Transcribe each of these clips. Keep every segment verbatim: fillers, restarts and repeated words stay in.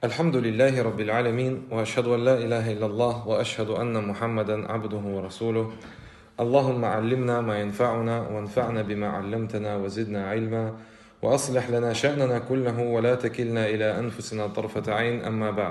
الحمد لله رب العالمين وأشهد أن لا إله إلا الله وأشهد أن محمدا عبده ورسوله اللهم علمنا ما ينفعنا وانفعنا بما علمتنا وزدنا علما وأصلح لنا شأننا كله ولا تكلنا إلى أنفسنا طرفة عين أما بعد.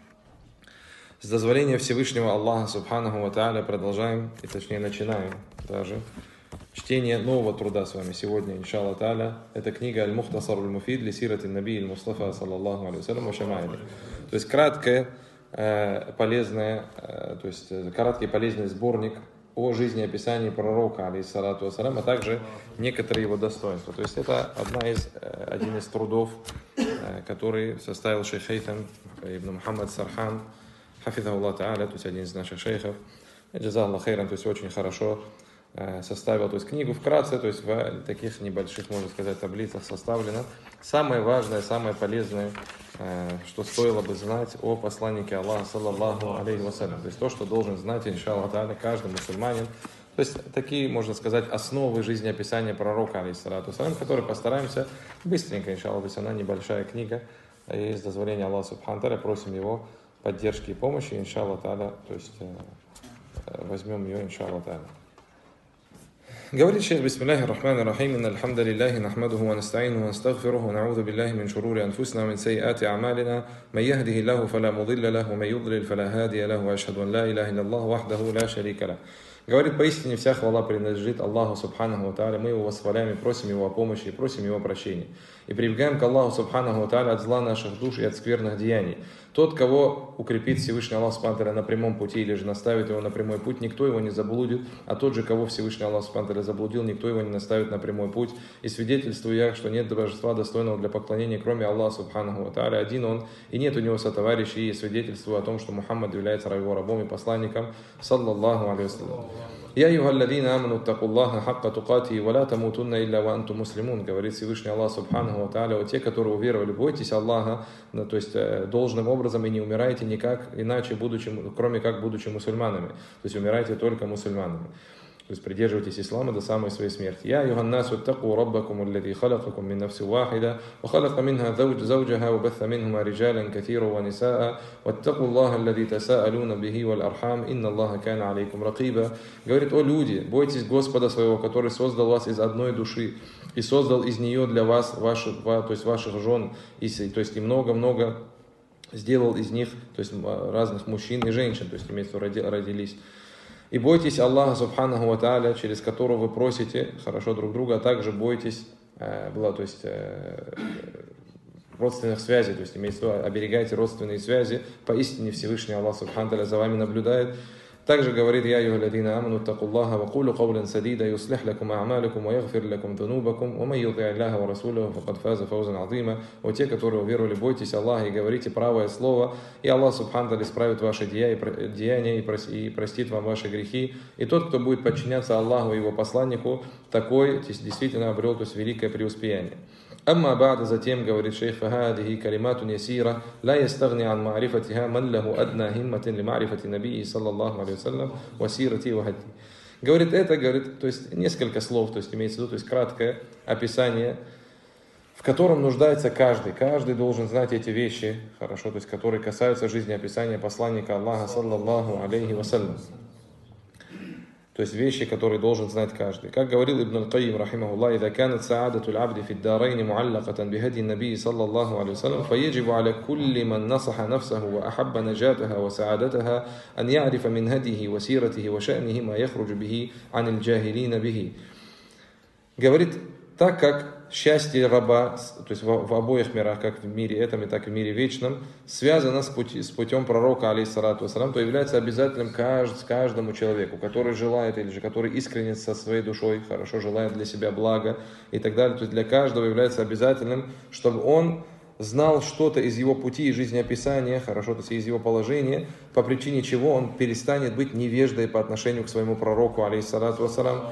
С дозволения Всевышнего Аллаха Субханаху ва Тааля продолжаем, и точнее начинаем даже чтение нового труда с вами сегодня, иншаллах Тааля. Это книга Аль-Мухтасар Аль-Муфид ли сирати Наби Аль-Мустафа саллаллаху алейхи ва саллям ва шамаили. То есть краткое, полезное, то есть краткий полезный сборник о жизнеописании пророка, алейхиссалату вассалям, а также некоторые его достоинства. То есть это одна из, один из трудов, который составил шейх Хейтам ибн Мухаммад Сархан, хафизахуллах та'аля, то есть один из наших шейхов, джазаллах хейран, то есть очень хорошо составил, то есть книгу вкратце, то есть в таких небольших, можно сказать, таблицах составлено. Самое важное, самое полезное, что стоило бы знать о посланнике Аллаха, саллаллаху алейхи вассалям. То есть то, что должен знать, иншаллах та'аля, каждый мусульманин. То есть такие, можно сказать, основы жизнеописания пророка, алейхиссалату вассалям, которые постараемся быстренько, иншаллах, то есть она небольшая книга, и с дозволения Аллаха субхану та'аля просим его поддержки и помощи, иншаллах та'аля, то есть возьмем ее, иншаллах та'аля. Говорит шейх: бисмиллахи рахмани рахим, инна алхамда лиллахи нахмадуху ва наста'инуху ва настагфируху ва на'удhu биллахи мин шурури анфусина ва мин сайyi'ати а'малина, ман яхдихиллаху фала мудилля лаху ва ман юдлил фала хадия лаху, ва ашхаду ан ла илаха илляллаху вахдаху ла шарика лаху. Говорит: поистине вся хвала принадлежит Аллаху Субханаху ва Тааля, мы его восхваляем и просим его о помощи, и просим его прощения. И прибегаем к Аллаху Субханаху ва Тааля от зла наших душ и от скверных деяний. Тот, кого укрепит Всевышний Аллах Субханаху ва Тааля на прямом пути, или же наставит его на прямой путь, никто его не заблудит, а тот же, кого Всевышний Аллах Субханаху ва Тааля заблудил, никто его не наставит на прямой путь. И свидетельствую я, что нет божества достойного для поклонения, кроме Аллаха Субханаху ва Тааля, один он, и нет у него сотоварищей, и свидетельствую о том, что Мухаммад является его рабом и посланником, саллаллаху алейхи ва саллям. Я югалладина аману такуллаха хакка тукати ва ла тамутунна илля ва антум муслимун, говорит Всевышний Аллах Субханаху ва Тааля: о те, которые уверовали, бойтесь Аллаха, то есть должным образом, и не умирайте никак иначе, будучи, кроме как будучи мусульманами, то есть умирайте только мусульманами. То есть придерживайтесь ислама до самой своей смерти. Я юганнасу аттаку раббакум аллади халакакум мин нафси вахида ва халака минха завджаха ва батха минхума риджалан катира ва нисаа ваттаку Аллаха аллади тасаалуна бихи вал архам инна Аллаха кана алейкум ракиба. Говорит: о люди, бойтесь Господа своего, который создал вас из одной души и создал из нее для вас ваши, то есть ваших жен, и, то есть и много-много сделал из них, то есть разных мужчин и женщин, то есть имеется в виду родились. И бойтесь Аллаха Субханаху ва Тааля, через которого вы просите хорошо друг друга, а также бойтесь, э, то есть, э, родственных связей, то есть имеется в виду, оберегайте родственные связи, поистине Всевышний Аллах Субхану Тааля за вами наблюдает. Также говорит: я югалладина аману такуллаха ва кулу кавлан садида юслих лакум а'малакум ва ягфир лакум дунубакум ва ман юти' Аллаха ва расулаху факад фаза фаузан азима. О те, которые уверовали, бойтесь Аллаха и говорите правое слово, и Аллах Субхану Тааля исправит ваши деяния и простит вам ваши грехи. И тот, кто будет подчиняться Аллаху и его посланнику, такой действительно обрел, то есть великое преуспеяние. Амма ба'да, затем, говорит шейх: фахадихи калиматун ясира ла ястагни ан ма'рифатиха ман лаху адна химматин ли ма'рифати набии саллаллаху алейхи ва саллям ва сирати ва хадди. Говорит это, говорит, то есть несколько слов, то есть имеется в виду, то есть краткое описание, в котором нуждается каждый. Каждый должен знать эти вещи, хорошо, то есть которые касаются жизнеописания посланника Аллаха саллаллаху алейхи ва саллям. То есть вещи, которые должен знать каждый. Как говорил Ибн Аль-Кайим, рахимахуллах: «Ида канат саадату аль-абди фи ад-дарайни муаллакатан бихади наби саллаллаху алейхи ва саллям, фаяджибу аля кулли ман насаха нафсаху ва ахабба наджатаха ва саадатаха ан я'рифа мин хадихи ва сиратихи ва ша'нихи ма яхруджу бихи ан аль-джахилина бихи». Говорит: так как счастье раба, то есть в, в обоих мирах, как в мире этом и так и в мире вечном, связано с, пути, с путем пророка, алейхиссалату вассалям, то является обязательным кажд, каждому человеку, который желает, или же который искренне со своей душой, хорошо желает для себя блага и так далее. То есть для каждого является обязательным, чтобы он знал что-то из его пути и жизнеописания, хорошо, то есть из его положения, по причине чего он перестанет быть невеждой по отношению к своему пророку, алейхиссалату вассалям.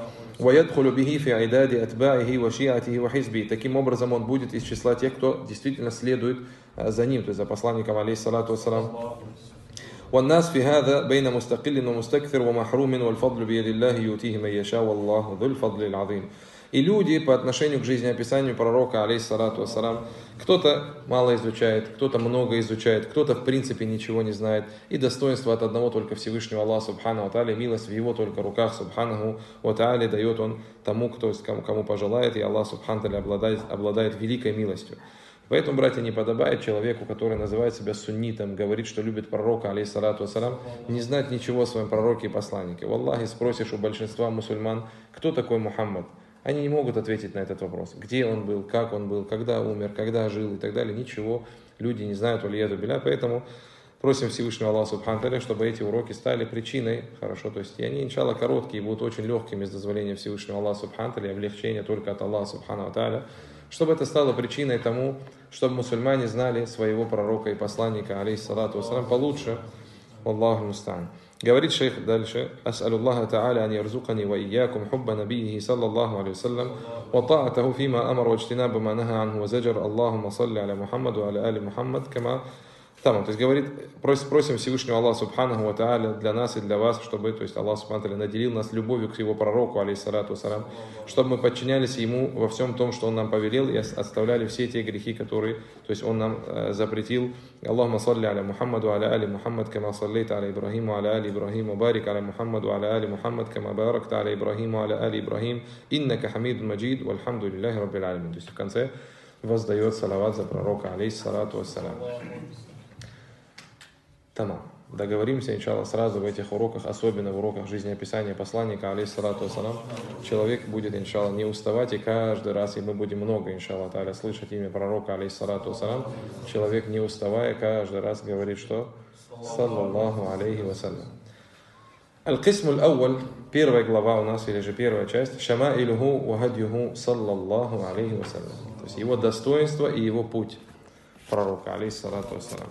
Таким образом он будет из числа тех, кто действительно следует за ним, то есть за посланником, алейхиссалату вассалам. والناس في هذا بين مستقل ومستكثر ومحروم والفضل بيد الله يؤتيه من يشاء والله ذو الفضل العظيم. И люди по отношению к жизнеописанию пророка, алейхиссалату вассалам, кто-то мало изучает, кто-то много изучает, кто-то в принципе ничего не знает. И достоинство от одного только Всевышнего Аллаха Субхану ва Тааля, милость в его только руках Субханаху ва Тааля дает он тому, кто, кому, кому пожелает, и Аллах Субхану ва Тааля обладает, обладает великой милостью. Поэтому, братья, не подобает человеку, который называет себя суннитом, говорит, что любит пророка, алейхиссалату вассалам, не знать ничего о своем пророке и посланнике. Валлахи, спросишь у большинства мусульман, кто такой Мухаммад? Они не могут ответить на этот вопрос. Где он был, как он был, когда умер, когда жил и так далее. Ничего люди не знают, валияду билля. Поэтому просим Всевышнего Аллаха Субхану ва Тааля, чтобы эти уроки стали причиной, хорошо, то есть и они, иншаллах, короткие, будут очень легкими с дозволения Всевышнего Аллаха Субхану ва Тааля, облегчение только от Аллаха Субхану ва Тааля, чтобы это стало причиной тому, чтобы мусульмане знали своего пророка и посланника, алейхиссалату вассалам, получше. Аллаху муста'ан. Говорит шейх дальше: «Ас'алю Аллаха та'аля ан ярзукани ва iyyakum хубба набийихи саллаллаху алейхи вассалям ва та'атаху фима амар ва ijтинаба ма наха анху ва заджар. Аллахумма салли аля Мухаммад ва аля али Мухаммад кама». Там, то есть говорит, просим, просим Всевышнего Аллаха Субханаху ва Тааля для нас и для вас, чтобы, то есть Аллах Субхану ва Тааля наделил нас любовью к его пророку, алейхиссалату вассалам, чтобы мы подчинялись ему во всем том, что он нам повелел, и оставляли все те грехи, которые, то есть он нам э, запретил. Аллахумма салли аля Мухаммад ва аля али Мухаммад кама саллейта аля Ибрахим ва аля али Ибрахим ва барик аля Мухаммад ва аля али Мухаммад кама баракта аля Ибрахим ва аля али Ибрахим иннака хамидун маджид вальхамдулиллахи раббил алямин. То есть в конце воздает салават за пророка, алейхиссалату вассалам. Тамам. Договоримся, иншаллах, сразу в этих уроках, особенно в уроках жизнеописания посланника, алейхиссалату вассалам, человек будет, иншаллах, не уставать, и каждый раз, и мы будем много, иншаллах, та'аля, слышать имя пророка, алейхиссалату вассалам, человек, не уставая, каждый раз говорит, что саллаллаху алейхи вассалям. Аль-Кисм аль-Ауаль, первая глава у нас, или же первая часть, шамаилюху ва хадюху саллаллаху алейхи вассалям. То есть его достоинство и его путь пророка, алейхиссалату вассалам.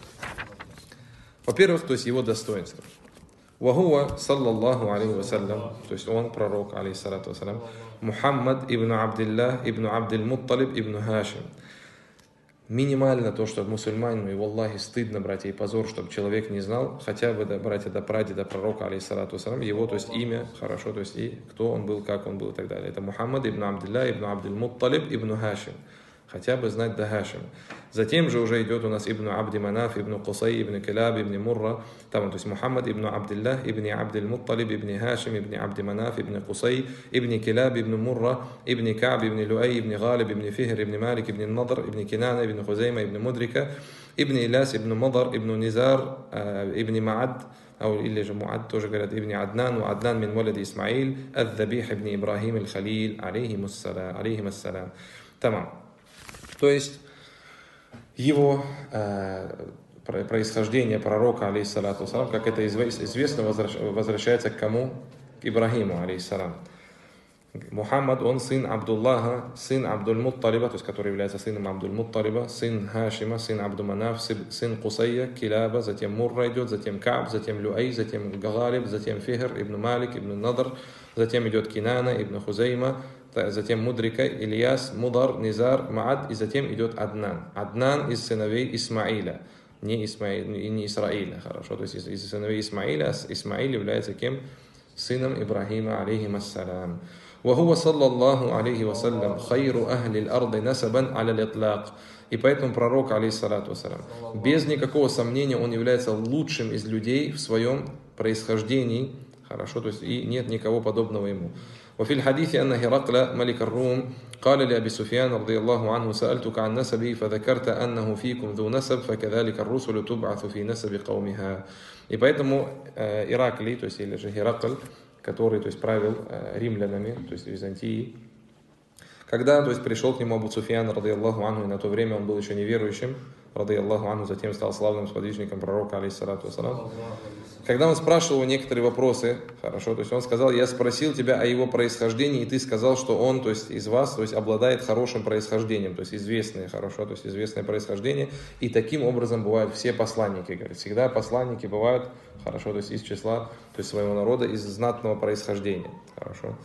Во-первых, то есть его достоинство. Вахуа, саллаллаху алейхи вассалям, то есть он, пророк, алейхиссалату вассалям, Мухаммад ибн Абдиллах, ибн Абдиль-Мутталиб, ибн Хашим. Минимально то, что мусульманину, и валлахи стыдно, братья, и позор, чтобы человек не знал, хотя бы, да, братья, до прадеда пророка, алейхиссалату вассалям, его, то есть имя, хорошо, то есть и кто он был, как он был и так далее. Это Мухаммад ибн Абдиллах, ибн Абдиль-Мутталиб, ибн Хашим. Хотя бы знать до Хашим. Затем же уже идет у нас ибн Абди Манаф, ибн Кусай, ибн Килаб, ибн Мурра. Там, то есть Мухаммад ибн Абдиллах, ибн Абдиль Мутталиб, ибн Хашим, ибн Абди Манаф, ибн Кусай, ибн Килаб, ибн Мурра, ибн Ка'б, ибн Люай, ибн Галиб, ибн Фихр, ибн Малик, ибн Надр, ибн Кинана, ибн Хузайма, ибн Мудрика, ибн Иляс, ибн Мадар, ибн Низар, ибн Ма'ад, или же Му'ад, тоже говорят, ибн Аднан, у Аднан мин валяди Исмаил, ад-Дабих, ибн Ибрахим, аль-Халил, алейхим ассалям. Тамам. То есть его э, происхождение пророка, алейхиссалату вассалам, как это известно, возвращается к кому? К Ибрахиму, алейхиссалам. Мухаммад, он сын Абдуллаха, сын Абдуль-Мутталиба, то есть который является сыном Абдуль-Мутталиба, сын Хашима, сын Абду-Манаф, сын Кусайя, Килаба, затем Мурра идет, затем Ка'б, затем Люай, затем Галиб, затем Фихр, ибн Малик, ибн Надр, затем идет Кинана, ибн Хузайма, затем Мудрика, Ильяс, Мудар, Низар, Ма'ад, и затем идет Аднан. Аднан из сыновей Исмаиля, не, Исмаил, не Исраиля, хорошо, то есть из, из сыновей Исмаиля, Исмаиль является кем? Сыном Ибрахима, алейхим ассалям. وهو صلى الله عليه وسلم خير أهل الأرض نسبا على الإطلاق. И поэтому пророк, алейхиссалату вассалям, без никакого сомнения, он является лучшим из людей в своем происхождении, хорошо, то есть и нет никого подобного ему. وفي الحديث أن هرقل ملك الروم قال لأبي سفيان رضي الله عنه سألتك عن نسبي فذكرت أنه فيكم ذو نسب فكذلك الرسل تبعث في نسب قومها. И поэтому э, Ираклий, то есть или же Геракль, который, то есть, правил э, римлянами, то есть Византией, когда, то есть, пришел к нему Абу Суфьян, радийаллаху анху, и на то время он был еще неверующим, радийаллаху анху, затем стал славным сподвижником пророка, алейхиссалату вассалам. Когда он спрашивал его некоторые вопросы, хорошо, то есть он сказал: я спросил тебя о его происхождении, и ты сказал, что он, то есть из вас, то есть обладает хорошим происхождением, то есть известное, хорошо, то есть известное происхождение, и таким образом бывают все посланники, говорит, всегда посланники бывают, хорошо, то есть из числа, то есть своего народа, из знатного происхождения, хорошо.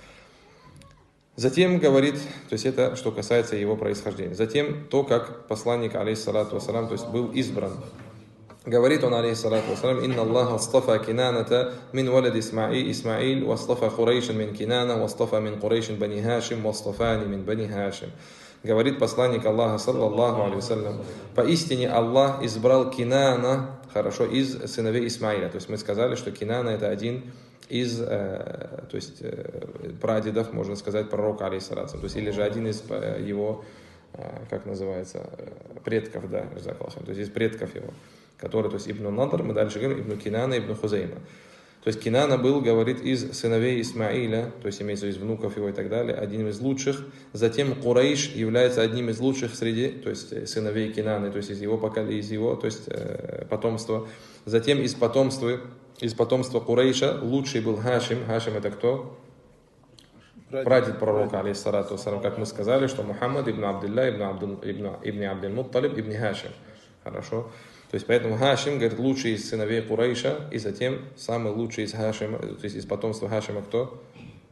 Затем говорит, то есть это что касается его происхождения. Затем то, как посланник, алейхиссалату вассалам, то есть был избран. Говорит он, алейхиссалату вассалам: «Инна Аллаха астафа кинаната мин валад Исмаил, Исмаил, вастафа Курейшин мин Кинана, вастафа мин Курейшин бани Хашим, вастафани мин бани Хашим». Говорит посланник Аллаха, саллаллаху алейхи вассалям: «Поистине Аллах избрал Кинана, хорошо, из сыновей Исмаиля». То есть мы сказали, что Кинана это один из, э, то есть, э, прадедов, можно сказать, пророка, алейхиссалату, то есть или же один из э, его, э, как называется, предков, да, то есть из предков его, который, то есть Ибн Надр, мы дальше говорим, Ибн Кинана, Ибн Хузейма. То есть Кинана был, говорит, из сыновей Исмаиля, то есть имеется из внуков его и так далее, одним из лучших. Затем Курейш является одним из лучших среди, то есть сыновей Кинаны, то есть из его поколения, из его, то есть э, потомства. Затем из потомства, из потомства Курейша лучший был Хашим. Хашим это кто? Прадед, Прадед пророка, алейхиссалату вассалам, как мы сказали, что Мухаммад ибн Абдулла, ибн Абдул, ибн, ибн Абдул-Мутталиб, ибн Хашим. Хорошо. То есть поэтому Хашим, говорит, лучший из сыновей Курейша, и затем самый лучший из Хашима, то есть из потомства Хашима кто?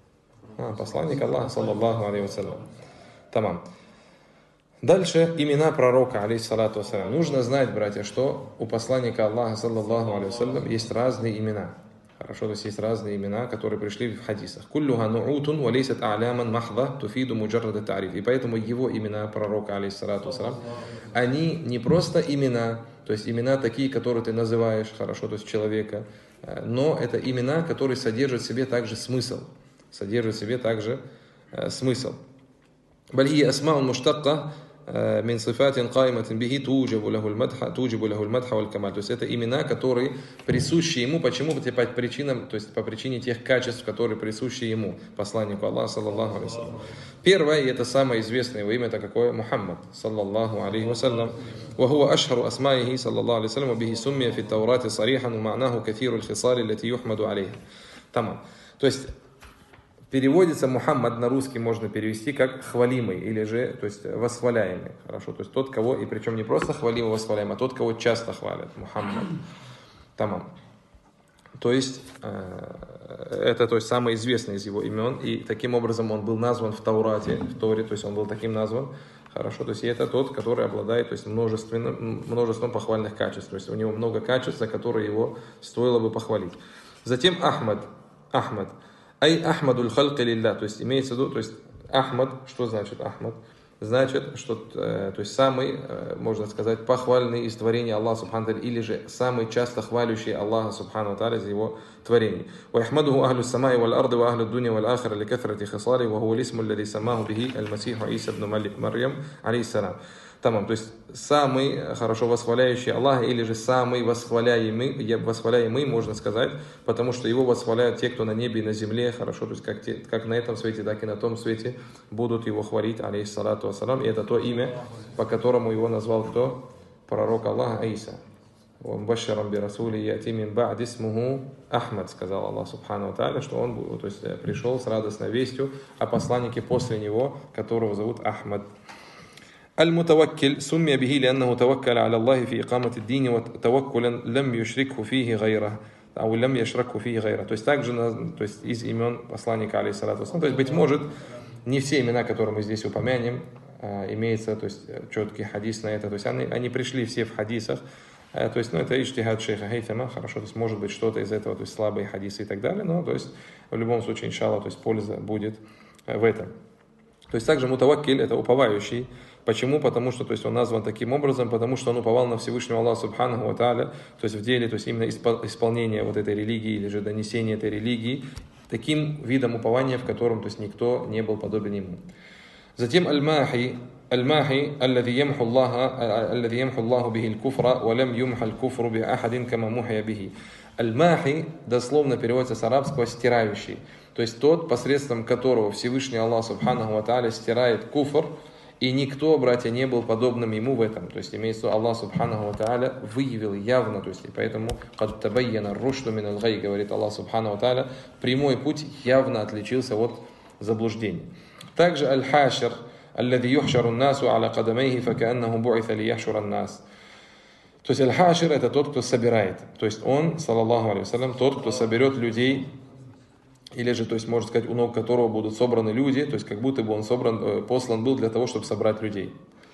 А, посланник Аллаха, саллаллаху алейхи вассалям. Тамам. Дальше имена пророка, алейхиссалату вассалям. Нужно знать, братья, что у посланника Аллаха, саллаллаху алейхи вассалям, есть разные имена. Хорошо, то есть есть разные имена, которые пришли в хадисах. Куллуха ну'утун ва лейсат а'ляман махда туфиду муджаррада та'риф. И поэтому его имена пророка, алейхиссалату вассалям, они не просто имена, то есть имена такие, которые ты называешь, хорошо, то есть человека, но это имена, которые содержат в себе также смысл. Содержат в себе также э, смысл. Бальхи асмаун муштакка мин сифатин кайматин бихи туджибу лаху аль-мадха, туджибу лаху аль-мадха валь-камаль. То есть это имена, которые присущи ему, почему? По причинам, то есть по причине тех качеств, которые присущи ему, посланнику Аллаха, саллаллаху алейхи вассалям. Первое, и это самое известное его имя, это какое? Мухаммад, саллаллаху алейхи вассалям. وهو أشهر أسمائه صلى الله عليه وسلم وبه سمي في التوراة صريحا ومعناه كثير الخصال التي يحمد عليها. Тамам. То есть переводится Мухаммад на русский, можно перевести как хвалимый или же, то есть восхваляемый. Хорошо, то есть тот, кого, и причем не просто хвалимый, восхваляемый, а тот, кого часто хвалят. Мухаммад. Тамам. То есть э, это, то есть, самый известный из его имен, и таким образом он был назван в Таурате, в Торе, то есть он был таким назван. Хорошо, то есть это тот, который обладает, то есть, множественным, множеством похвальных качеств. То есть у него много качеств, за которые его стоило бы похвалить. Затем Ахмад. Ахмад. Ай Ахмадуль халки лилля. То есть имеется в виду, то есть Ахмад, что значит Ахмад? Значит, что то есть самый, можно сказать, похвальный из творений Аллаха субхану тааля, или же самый часто хвалющий Аллаха субхану тааля за его творений. Ва ахмадуху ахлю самаи валь арды ва ахлю дуня валь ахира ли кафрати хисали ва хуа лисму аллади самаху бихи аль-Масиху Иса ибн Марьям алейхиссалам. Тамам, то есть самый хорошо восхваляющий Аллаха, или же самый восхваляемый, восхваляемый, можно сказать, потому что его восхваляют те, кто на небе и на земле, хорошо, то есть как, те, как на этом свете, так и на том свете будут его хвалить, алейхиссалату вассалам, и это то имя, по которому его назвал кто? Пророк Аллаха Иса. «Мубашширан би расули яти мин ба'ди исмуху Ахмад», сказал Аллах субхану тааля, что он, то есть, пришел с радостной вестью о посланнике после него, которого зовут Ахмад. المتوكل سمي به لأنه توكل على الله في إقامة الدين وتوكلا لم يشركه فيه غيره أو لم يشركه فيه غيره. То есть также, то есть из имен посланника алейхиссалату вассалам. То есть быть может не все имена, которые мы здесь упомянем, имеется, то есть четкий хадис на это. То есть они, они пришли все в хадисах. То есть, ну, это иджтихад шейха Хейтама, хорошо, то есть может быть что-то из этого, то есть слабые хадисы и так далее, но то есть в любом случае, иншаллах, то есть польза будет в этом. То есть также мутаваккиль это уповающий. Почему? Потому что, то есть, он назван таким образом, потому что он уповал на Всевышнего Аллаха субханаху ва тааля, то есть в деле, то есть именно исполнение вот этой религии или же донесение этой религии таким видом упования, в котором, то есть, никто не был подобен ему. Затем аль-махи, аль-махи, аллади ямху Аллаха, аллади ямху Аллаху бихи аль-куфра, ва лам юмха аль-куфру би ахадин кама мухия бихи. Аль-махи дословно переводится с арабского стирающий, то есть тот, посредством которого Всевышний Аллах субханаху ва тааля стирает куфр. И никто, братья, не был подобным ему в этом. То есть имеется в виду, Аллах субханаху ва тааля выявил явно, то есть и поэтому «Кад табайяна рушду мин аль-гай», говорит Аллах субханаху ва тааля, прямой путь явно отличился от заблуждений. Также аль-хашир, аллади юхшару насу аля кадамейхи факааннаху бу'иса ли яхшура нас. То есть аль-хашир это тот, кто собирает. То есть он, саллаллаху алейхи вассалям, тот, кто соберет людей, или же, то есть, можно сказать, у ног которого будут собраны люди, то есть, как будто бы он собран, послан был для того, чтобы собрать людей.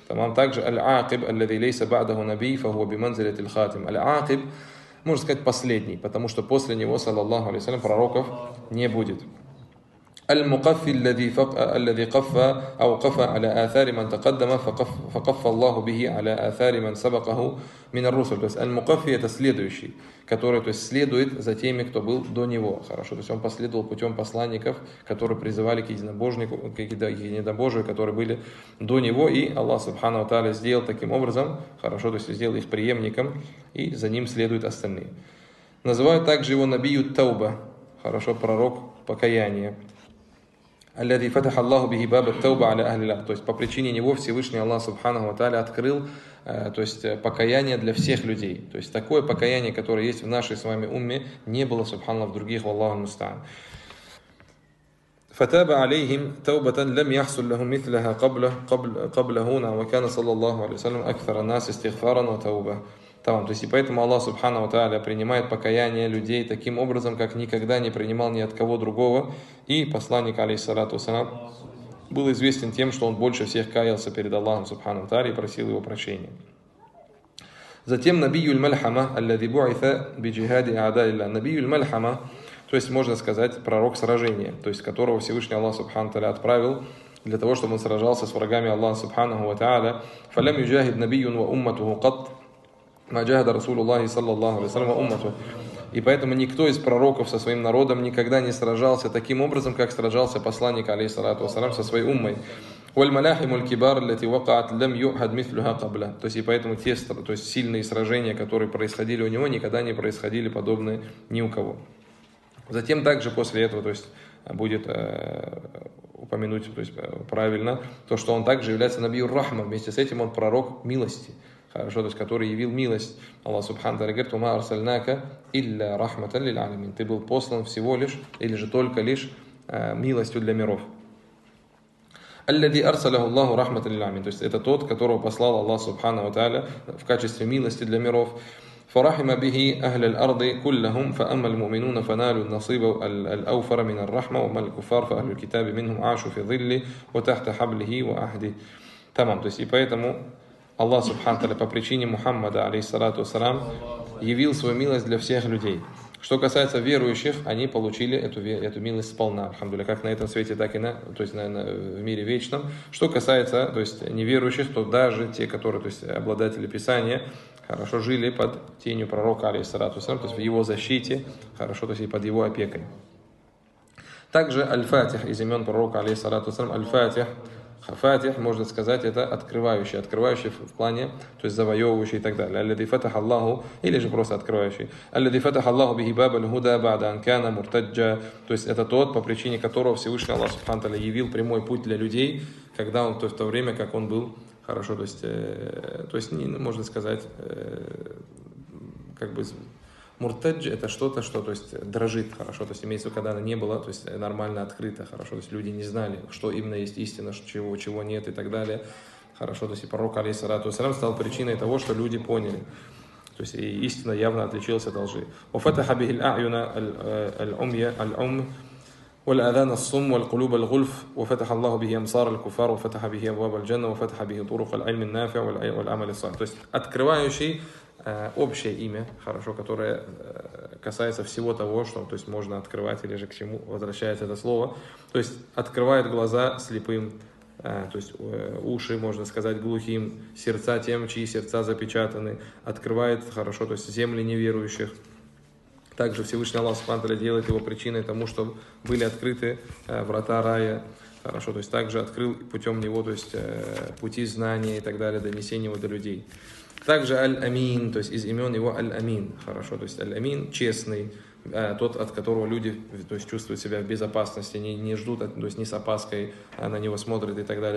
Тамам, также аль-акиб, аллади лейса ба'даху наби, фахуа биманзилятил хатим. Аль-акиб, можно сказать, последний, потому что после него, саллаллаху алейхи ва саллям, пророков не будет. المقفي الذي الذي قف أو قف على آثار من تقدم فقف فقف الله به على آثار من سبقه من الرسل. То есть аль-мукаффи это следующий, который, то есть, следует за теми, кто был до него. Хорошо, то есть он последовал путем посланников, которые призывали к единобожнику, к единобожию, которые были до него, и Аллах субхану ва тааля сделал таким образом, хорошо, то есть сделал их преемником, и за ним следуют остальные. Называют также его набию тауба, хорошо, пророк покаяния. الذي فتح الله به باب التوبة على أهل الأرض. То есть по причине него Всевышний Аллах Субханаху ва Тааля открыл, то есть покаяние для всех людей. То есть такое покаяние, которое есть в нашей с вами умме, не было, субханаллах, в других, валлаху муста'ан. فتاب عليهم توبة لم يحصل لهم مثلها قبله قبل قبله وكان صلى الله عليه وسلم أكثر الناس استغفارا وتوبة. Там, то есть и поэтому Аллах Субхану ва Тааля принимает покаяние людей таким образом, как никогда не принимал ни от кого другого. И посланник, алейхиссалату вассалам, был известен тем, что он больше всех каялся перед Аллахом Субхану ва Тааля и просил его прощения. Затем набиюль мальхама, аллади бу'иса би джихади а'далилля. Набиюль мальхама, то есть можно сказать пророк сражения, то есть которого Всевышний Аллах Субхану ва Тааля отправил для того, чтобы он сражался с врагами Аллаха Субхану ва Тааля. Фалям юджахид набиюн ва умматуху кат. Маджахада Расулуллахи саллаллаху алейхи ва саллям ва уммату. И поэтому никто из пророков со своим народом никогда не сражался таким образом, как сражался посланник, алейхиссалату вассалям, со своей уммой. То есть и поэтому те, то есть сильные сражения, которые происходили у него, никогда не происходили подобные ни у кого. Затем также после этого, то есть будет э, упомянуть, то есть правильно, то, что он также является набиюр рахма, вместе с этим он пророк милости. Хорошо, то есть который явил милость. Аллах Субхану ва Тааля говорит: «Ума арсальнака илля рахматан лил алямин». Ты был послан всего лишь, или же только лишь э, милостью для миров. Аллади арсаляху Аллаху рахматан лил алямин. То есть это тот, которого послал Аллах Субхану ва Тааля в качестве милости для миров. فرحم به أهل الأرض كلهم فأما المؤمنون فنالوا النصيب الأوفر من الرحمة وما الكفار فأهل الكتاب منهم عاشوا في ظله وتحت حبله وأحده. Тамам. То есть и поэтому Аллах Субхану ва Тааля по причине Мухаммада, алейхиссалату вассалам, явил свою милость для всех людей. Что касается верующих, они получили эту, эту милость сполна, альхамдулилля, как на этом свете, так и на, то есть на, на, в мире вечном. Что касается, то есть неверующих, то даже те, которые, то есть обладатели Писания, хорошо жили под тенью пророка, алейхиссалату вассалам, то есть в его защите, хорошо, то есть и под его опекой. Также аль-Фатих из имен пророка, алейхиссалату вассалам, аль-Фатих. Фатих, можно сказать, это открывающий, открывающий в плане, то есть завоевывающий и так далее. Аллади фатах Аллаху, или же просто открывающий. Аллади фатах Аллаху бихи баба аль-худа ба'да анкана муртаджа. То есть это тот, по причине которого Всевышний Аллах Субхану ва Тааля явил прямой путь для людей, когда он, то есть в то время, как он был, хорошо, то есть, э, то есть можно сказать, э, как бы муртадж это что-то, что, то есть, дрожит, хорошо, то есть имеется в виду, когда она не была, то есть нормально открыта, хорошо, то есть люди не знали, что именно есть истина, чего, чего нет и так далее, хорошо, то есть и пророк, алейхиссалату вассалям, стал причиной того, что люди поняли, то есть и истина явно отличилась от лжи. وفتح به الأعين العمي العم والآذان الصم والقلوب الغلف وفتح الله به أمصار الكفار وفتح به أبواب الجنة وفتح به طرق العلم النافع والعمل الصالح. То есть открывающий общее имя, хорошо, которое касается всего того, что, то есть, можно открывать, или же к чему возвращается это слово. То есть открывает глаза слепым, то есть уши, можно сказать, глухим, сердца тем, чьи сердца запечатаны, открывает, хорошо, то есть земли неверующих. Также Всевышний Аллах Субхану ва Тааля делает его причиной тому, чтобы были открыты врата рая. Хорошо, то есть также открыл путем него, то есть пути знания и так далее, донесения его до людей. Также Аль-Амин, то есть из имен его Аль-Амин, хорошо, то есть Аль-Амин, честный, тот, от которого люди, то есть, чувствуют себя в безопасности, не, не ждут, то есть не с опаской на него смотрят и так далее.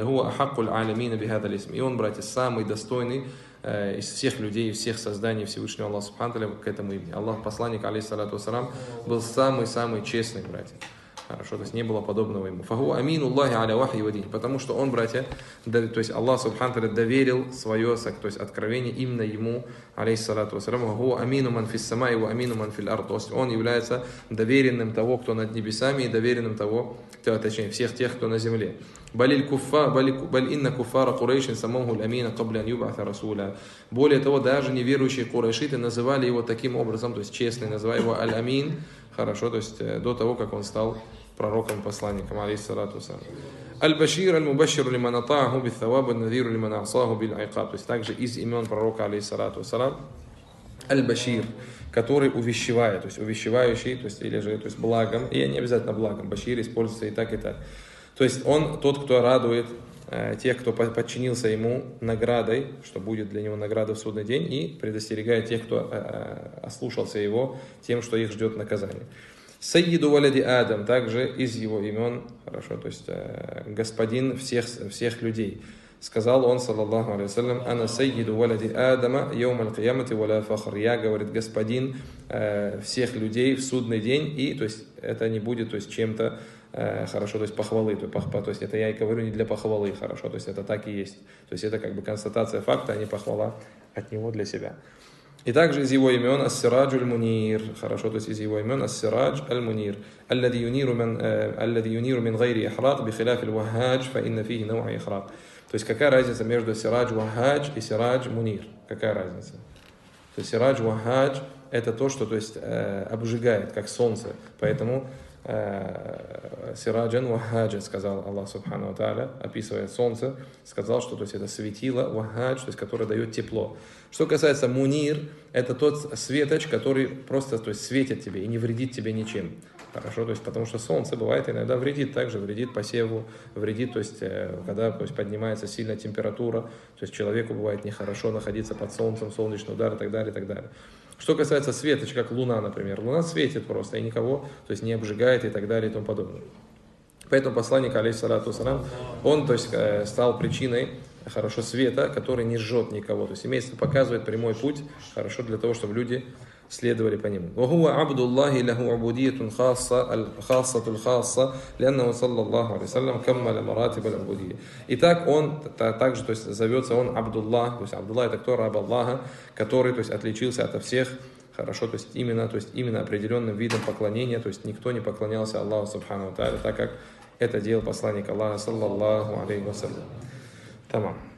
И он, братья, самый достойный из всех людей, из всех созданий Всевышнего Аллаха Субхану ва Тааля к этому имени. Аллах, посланник, алейхиссалату вассалам, был самый-самый честный, братья. Хорошо, то есть не было подобного ему. Фаху амину Аллахи аля вахи вадин. Потому что он, братья, то есть Аллах субхану ва тааля доверил свое, то есть откровение именно ему, алейхиссалату вассаляму. Фаху амину ман фис самай ва амину ман фил ард. То есть он является доверенным того, кто над небесами, и доверенным того, точнее, всех тех, кто на земле. Баль инна куффара Курейшин самуху амина кабля ан юб'атха расуля. Более того, даже неверующие курайшиты называли его таким образом, то есть честный, называя его аль-амин, хорошо, то есть до того, как он стал пророком, посланником, алейхиссалату вассалям. Аль-Башир, аль-Мубашир лиман ата'аху бит-thawаб, аль-Надиру лиман асаху биль-айкаб. То есть также из имен пророка, алейхиссалату вассалям, Аль-Башир, который увещевает, то есть увещевающий, то есть или же то есть благом, и не обязательно благом, Башир используется и так, и так. То есть он тот, кто радует э, тех, кто подчинился ему наградой, что будет для него награда в судный день, и предостерегает тех, кто э, ослушался его, тем, что их ждет наказание. Сайиду валяди Адам, также из его имен, хорошо, то есть э, господин всех, всех людей. Сказал он, саллаллаху алейхи вассалям, «Ана сайиду валяди Адама, йоум аль-киямати валя фахр». Я, говорит, господин э, всех людей в судный день, и то есть это не будет то есть, чем-то э, хорошо, то есть похвалы, то, пох, то есть это я и говорю не для похвалы, хорошо, то есть это так и есть. То есть это как бы констатация факта, а не похвала от него для себя. И также из его имен Ас-Сирадж аль-Мунир, хорошо, то есть из его имен Ас-Сирадж аль-Мунир, аллади юниру мин гайри ихрак бихиляф аль-Ваххадж, фа инна фихи науа ихрак. То есть какая разница между Сирадж Ваххадж и Сирадж Мунир? Какая разница? То есть Сирадж Ваххадж это то, что то есть, э, обжигает, как солнце. Поэтому э, Сираджан Ваххаджа, сказал Аллах Субхану ва Тааля, описывая солнце, сказал, что то есть, это светило Ваххадж, то есть, которое дает тепло. Что касается Мунир, это тот светоч, который просто то есть, светит тебе и не вредит тебе ничем. Хорошо, то есть, потому что солнце бывает иногда вредит, также вредит посеву, вредит, то есть, когда то есть, поднимается сильная температура, то есть человеку бывает нехорошо находиться под солнцем, солнечный удар и так далее, и так далее. Что касается светоч, как луна, например, луна светит просто и никого, то есть, не обжигает и так далее и тому подобное. Поэтому посланник, алейхиссалату вассалям, он то есть, стал причиной хорошо света, который не жжет никого, то есть имеется, показывает прямой путь, хорошо для того, чтобы люди следовали по нему. وهو عبد الله له عبودية خاصة الخاصة الخاصة لأنه صلى الله عليه وسلم كمل مراتب العبودية. Итак, он также, то есть зовется он Абдуллах, то есть Абдуллах это кто? Раб Аллаха, который, то есть отличился от всех, хорошо, то есть именно, то есть именно определенным видом поклонения, то есть никто не поклонялся Аллаху Субхану ва Тааля, так как это делал посланник Аллаха, саллаллаху алейхи вассалям. Тамам.